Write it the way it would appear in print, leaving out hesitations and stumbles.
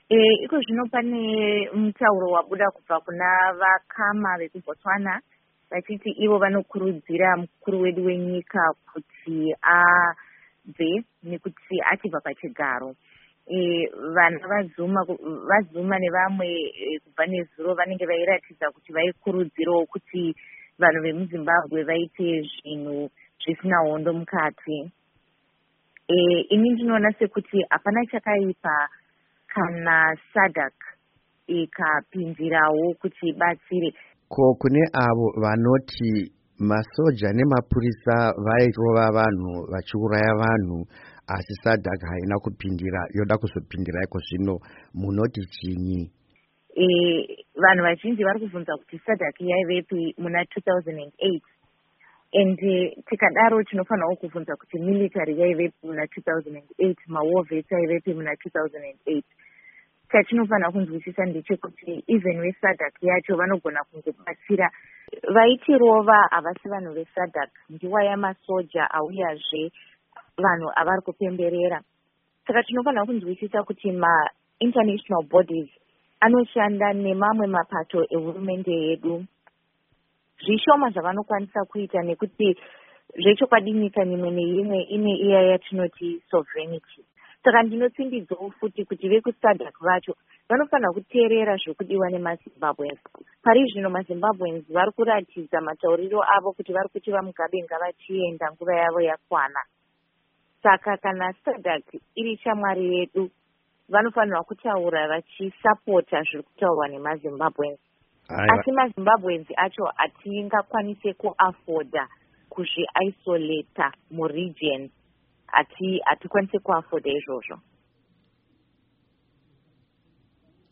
Iko zvino pane mutauro wabuda kubva kuna vakama vekuBotswana vachiti ivo vanokurudzira mukuru wedu wenyika kuti abve nekuti achibva pachigaro. Vana vazuma nevamwe kubva nezuro vanenge vairatidza kuti vaikurudzirawo kuti vanhu vemuZimbabwe vaite zvinhu zvisina hondo mukati. Ini ndinoona sekuti hapana chakaipa kana SADC ikapinzirawo kuti ibatsire. Ko kune avo vanoti masoja nemapurisa vairova vanhu vachiuraya vanhu asi SADC haina kupindira, yoda kuzopindira iko zvino, munoti chinyi? Vanhu vazhinji vari kubvunza kuti SADC yaivepi muna 2008 and tikadaro tinofanirawo kubvunza kuti military yaivepi muna 2008, mawar vets aivepi muna 2008. Chatinofanira kunzwisisa ndechekuti even veSADC yacho vanogona kungobatsira. Vaitirova havasi vanhu veSADC, ndiwa yamasoja auyazve vanhu avari kupemberera. Saka tinofanira kunzwisisa kuti ma-international bodies anoshanda nemamwe mapato ehurumende yedu. Zvishoma zvavanokwanisa kuita nekuti zvechokwadi nyika imwe neimwe ine iya yatinoti sovereignty. Saka ndinotsindidzwawo futi kuti vekuSADC vacho vanofanira kuteerera zvekudiwa nemaZimbabweans. Pari zvino maZimbabweans vari kuratidza matauriro avo kuti vari kuti vamugabenga vachienda nguva yavo yakwana. Saka kana SADC iri shamwari yedu vanofanirwa kutaura vachisapota zviri kutaurwa nemaZimbabweans. Asi maZimbabweans acho hatingakwanise kuafoda kuzviisolata muregion, hatikwanise kuafoda izvozvo.